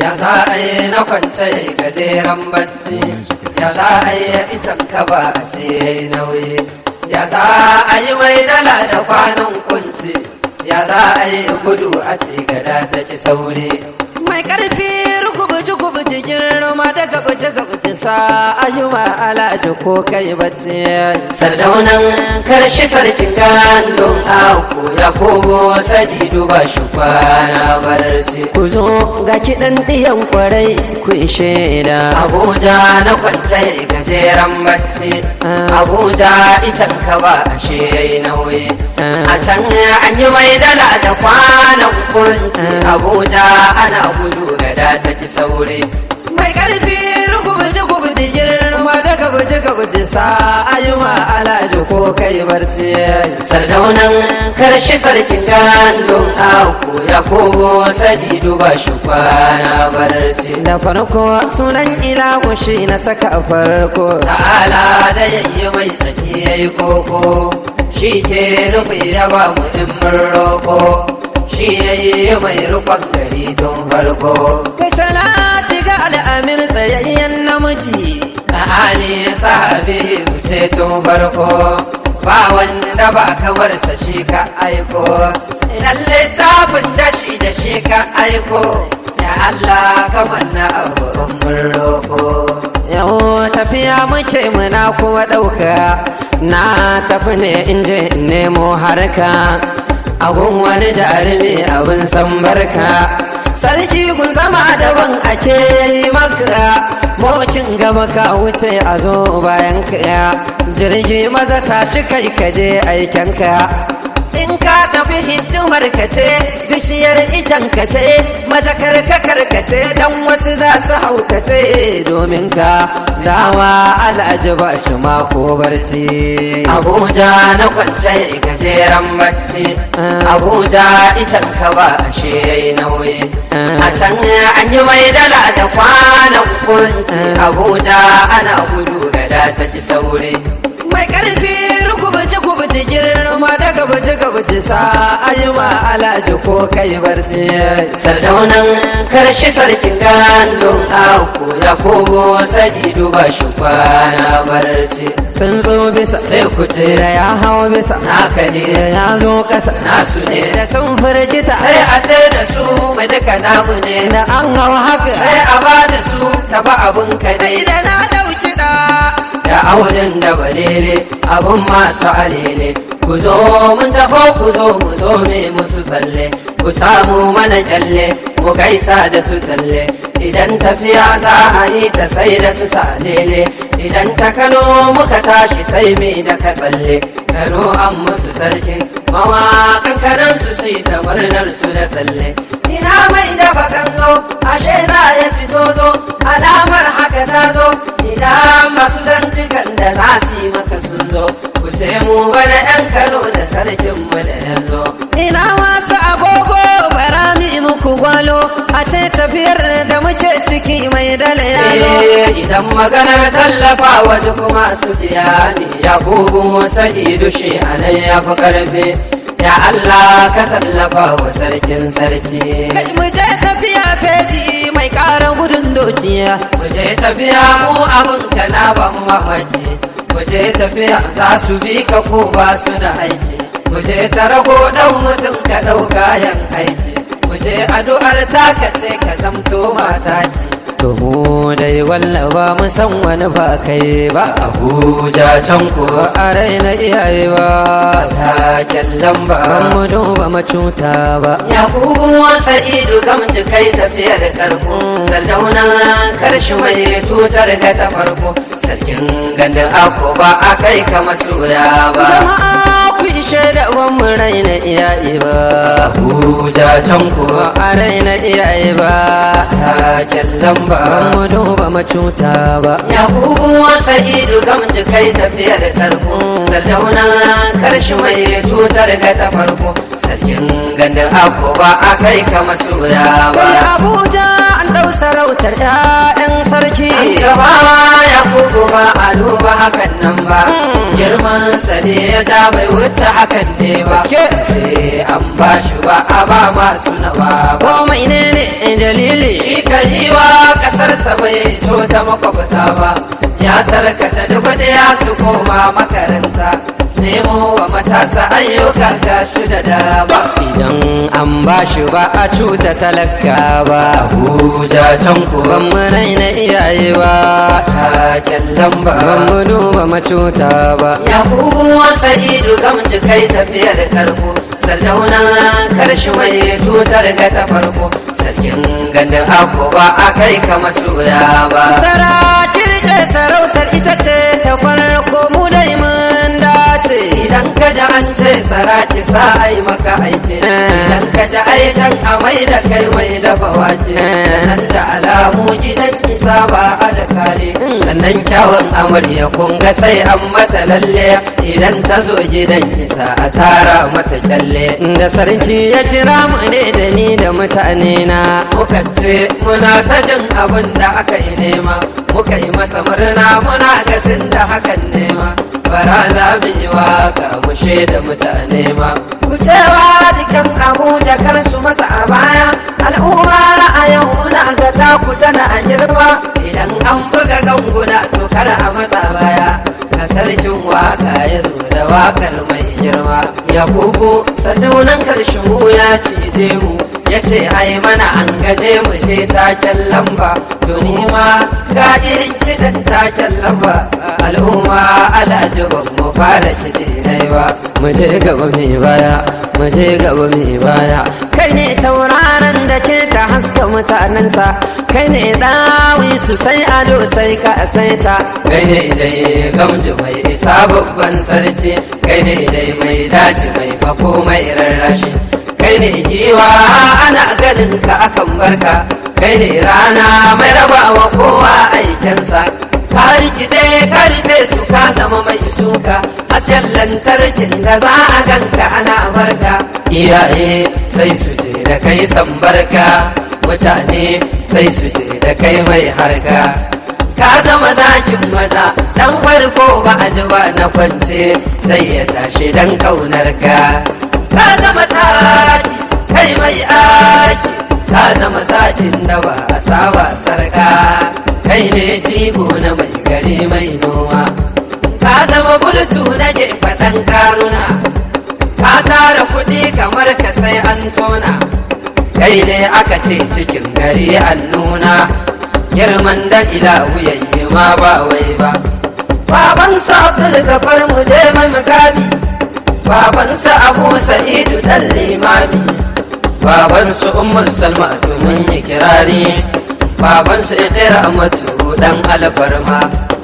ya za a yi na kwance gajeren bacci, ya za a yi icen kaba a ce nauyi, ya za a yi mai dala da kwanan kunci, ya za a yi gudu a ce gada ta ki sauri. Mai ƙarfi rugubuji girma da gabace sa ayyuma alaji ko kai bacci. Sardaunan karshe sarkin gandun aku ya komo sadi duba shi kwana barci. Ku zo ga kiɗan ɗiyan kwarai ku shaida. Abuja na kwance gajeren bacci, Abuja icen ka ba ashe yayi nauyi. A can an yi mai dala da kwanan kunci, Abuja ana gudu gada ta ki sauri. Mai ƙarfi rugubuji girma da gabace sa ayyuma alaji ko kai barci. Sardaunan karshe sarkin gandun aku ya komo sadi duba shi kwana barci. Da farko sunan ilahu shi na saka farko, ta'ala da yayi mai tsaki yayi koko, shi ke nufi ya ba mu in mun roko, shi yayi mai rukon gari tun farko. Kai salati ga al'amin tsayayyen namiji, na ali sahabi wuce tun farko, ba wanda ba kamar sa shi ka aiko, idan littafin da shi ka aiko, ya Allah kamar na abu mun roko. Yau tafiya muke muna kuma ɗauka, na tafi ne in je in nemo harka, agun wani jarumi abin san barka. Sarki kun zama daban ake yi maka, mocin gaba ka wuce a zo bayan ka, jirgi maza tashi kai kaje aikenka. In ka tafi hidimar ka ce, bishiyar icen ka ce, maza karkace dan wasu za su haukace, domin ka dawa al'aji ba shi mako barci. Abuja na kwance gajeren bacci, Abuja icen ka ba ashe yayi nauyi. A can an yi mai dala da kwanan kunci, Abuja ana gudu gada ta ki sauri. Mai ƙarfi rugubuji girma da gabace sa ayyuma alaji ko kai barci. Sardaunan karshe sarkin gandun aku ya komo sadi duba shi kwana barci. Tsuntsu bisa sai ku ce da ya hau bisa naka ne, ya zo ƙasa nasu ne, da sun firgita sai a ce da su mai duka namu ne, da an hau haka sai a ba da su tafi abin ka dai. Da na ɗauki da auren da balele abun masu alele, ku zo mun tafo ku zo mu zo me musu tsalle, ku samu mana kyalle mu gaisa da su talle. Idan tafiya za a yi ta sai da su salele, idan ta Kano muka tashi sai me da ka tsalle. Kano an musu sarkin mawaƙan kanan su si ta murnar su da tsalle. Ina mai da bakango ashe za ya ci tozo, alamar haka ta zo. Ina masu zantukan da za su yi maka sun zo, ku ce mu bana ɗan Kano da sarkin mu da ya zo. Ina masu agogo bara mi muku gwalo, a ce tafiyar da muke ciki mai dala ya zo. Idan maganar tallafa wa duk masu biya ne, Yakubu Sa'idu shi anan ya fi karfe. Ya Allah ka tallafa wa sarkin sarki. Kai mu je tafiya feji mai ƙara gudun dokiya, mu je tafiya mu abin ka na ban mamaki, mu je tafiya za su bi ka ko ba su da aiki, mu je ta rago ɗau mutum ka ɗau kayan aiki, mu je addu'ar taka ce ka zamto mataki. To mu dai wallaba mu san wani ba kai ba, Abuja can ko a raina iyaye ba, taken lamba mu duba macuta ba. Yakubu Sa'idu gamji kai tafiyar karko, Sardauna karshe mai tutar ga ta farko, sarkin gandun ako ba a kai ka masoya ba. Jama'a ku ishe da mu raina iyaye ba, Abuja can ko a raina iyaye ba, taken lamba mu duba macuta ba. Yakubu Sa'idu gamji kai tafiyar karko, Sardauna karshe mai tutar ga ta farko, sarkin gandun ako ba a kai ka masoya ba. Abuja ɗau sarautar ƴaƴan sarki. gaba ya kuku ba a duba hakan nan ba, girman sa ne ya ja bai wuce hakan ne ba, ce an ba shi ba a ba masu nawa ba. Komai ne dalili Shi ka yi wa ƙasarsa bai ta makwabta ba, ya tarkata duk ya su koma makaranta, nemo wa matasa ayyuka ga su da dama. idan an ba shi ba a cuta talaka ba. Abuja can ku Ban mu raina iyaye ba, taken lamba. ban mu duba macuta ba. Ya kugu Sa'idu gamji kai tafiyar karko, Sardauna karshe mai tutar ga ta farko, sarkin gandun ako ba a kai ka masoya ba. Saraki rike sarautar ita ce ta farko, mu dai mun dace. Idan ka ji an ce saraki sa ai maka aiki, idan ka ji aitan a mai da kai mai dafa wake, sannan da alamu gidan isa ba a da kale, sannan kyawun amarya kun ga sai an mata lalle, idan ta zo gidan isa a tara mata kyalle. Da sarki ya kira mu ne da ni da mutane na, Muka ce muna ta jin abin da aka yi nema, muka yi masa murna muna gatin da hakan nema, bara za mu yi waka mu da mutane ma. Ku cewa dukan Abuja kar su matsa a baya, al'umma a yau muna ga taku tana a girma, idan an buga ganguna to kar a matsa baya. Ga sarkin waka ya zo da wakar mai girma, Yakubu Sardaunan karshen ya cije mu, ya ce ai mana an gaje mu je taken lamba, to ni ma ga irin kiɗan taken lamba, al'umma alhaji ban mu fara kiɗi nai ba. mu je gaba mai baya, mu je gaba mai baya. Kai ne tauraron da ke ta haska mutanensa, kai ne dawi su sai ado sai ka saita. Kai ne dai gamji mai isa babban sarki, kai ne dai mai daji mai fako mai rarrashi, kai ne giwa ana ganin ka akan barka, kai ne rana mai rabawa kowa aikensa, ka rikide ka rufe su ka zama mai suka, hasken lantarkin da za a ganka ana barka, iyaye sai su ce da kai san barka, mutane sai su ce da kai mai harka, ka zama zakin maza dan farko ba a ji ba na kwance sai ya tashi dan kaunar ka zama taki kai mai aki, ka zama zakin da ba a saba sarka, kai ne jigo na mai gari mai noma, ka zama bultu na gefe ɗan karuna, ka tara kuɗi kamar ka sai an tona, kai ne aka ce cikin gari an nuna, girman da ilahu yayi ma ba wai ba. Babansa Abdul Gafar mu je mai mukami, babansa Abu Sa'idu dan limami, babansu Ummu Salmatu mun yi kirari, babansu Iqramatu dan alfarma,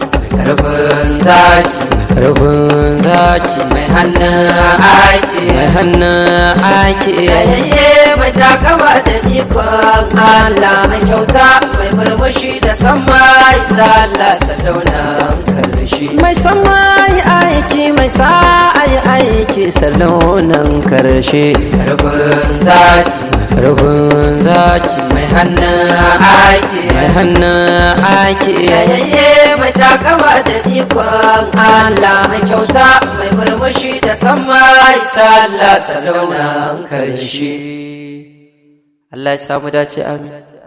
karfin zaki Karfin zaki mai hannun aiki, mai hannun aiki, yayye mai takama da ikon Allah, mai kyauta mai murmushi da sama isa Allah Sardaunan karshe. mai sama yi aiki, mai sa yi aiki, Sardaunan karshe. Karfin zaki Karfin zaki mai hannun aiki, mai hannun aiki, yayye mai takama da ikon Allah, mai kyauta mai murmushi da sama isa Allah Sardaunan karshe. Allah ya samu dace, amin.